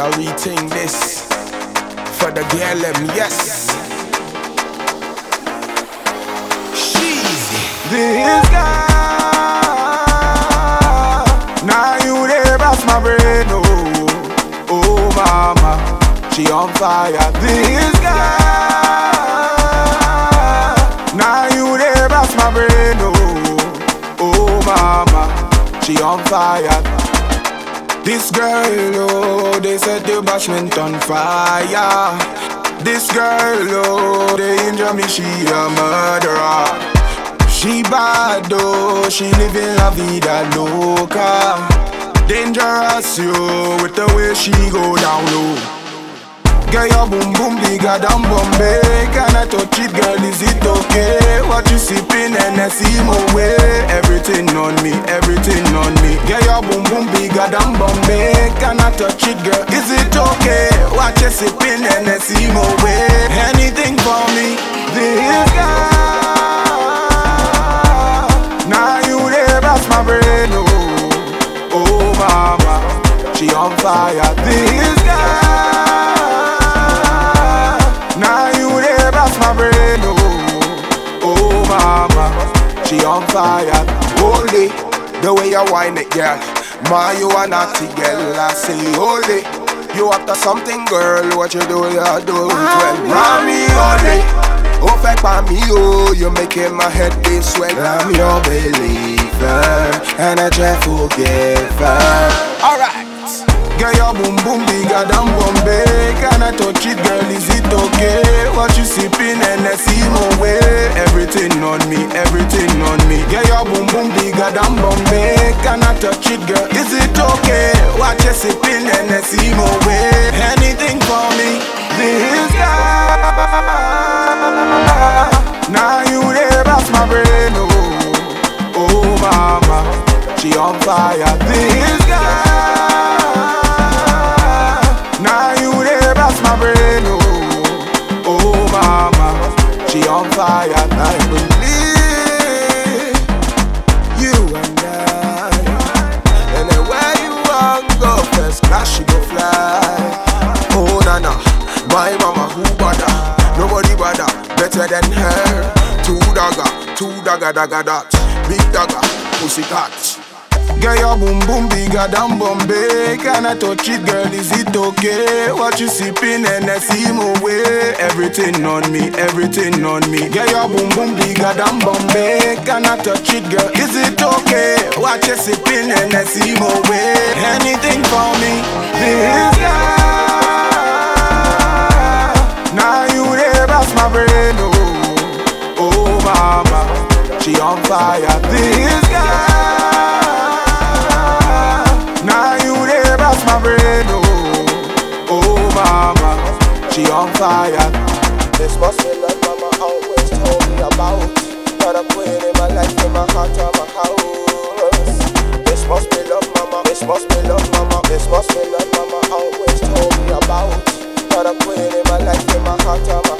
I rethink this for the girl them, yes. This girl, now you there bust my brain, oh, oh mama, she on fire. This girl, now you there bust my brain, oh, oh mama, she on fire. This girl, oh, they set the bashment on fire. This girl, oh, they injure me, she a murderer. She bad though, she living la vida loca. Dangerous yo, with the way she go down low. Girl, your boom boom bigger than Bombay. Can I touch it, girl, is it okay? What you sipping and I see my way. Everything on me, everything on me. Girl, your boom boom bigger than Bombay. Can I touch it, girl, is it okay? What you sipping and I see my way. Anything for me, this girl. Now you there bust my brain, oh, oh mama, she on fire. This girl, now you there bust my brain, oh, oh mama, she on fire. Holy, the way you whine it, girl, ma you a naughty girl, I say holy. You after something, girl, what you do, you do it well. Mommy, holy. Oh, fake by me, oh, you're making my head be sweat. I'm your believer, and I try to forgive her. Alright, girl, your boom boom bigger than Bombay. Can I touch it, girl, is it okay? What you sipping and I see my way. Everything on me, everything on me. Girl, your boom boom bigger than Bombay. Can I touch it, girl, is it okay? What you sipping and I see my way. Anything for me, this girl. Now you there bust my brain, oh, oh mama, she on fire. This girl, now you there bust my brain, oh, oh mama, she on fire. I believe you and I, anywhere you want go, first class she go fly. Oh nana, my mama who bother. Nobody bother, better than her. Two dagger that. Big dagger, pussy cat. Girl, your boom boom bigger than Bombay. Can I touch it, girl, is it okay? What you sipping and I see my way. Everything on me, everything on me. Girl, your boom boom bigger than Bombay. Can I touch it, girl, is it okay? What you sipping and I see my way. Anything for me, this girl. Now you there bust my brain, oh, oh mama, she on fire. This girl, now you there bust my brain, oh, oh mama, she on fire. This must be love mama always told me about. Got a queen in my life, in my heart, and my house. This must be love mama, this must be love mama, this must be love mama always told me about. Got a queen in my life, in my heart,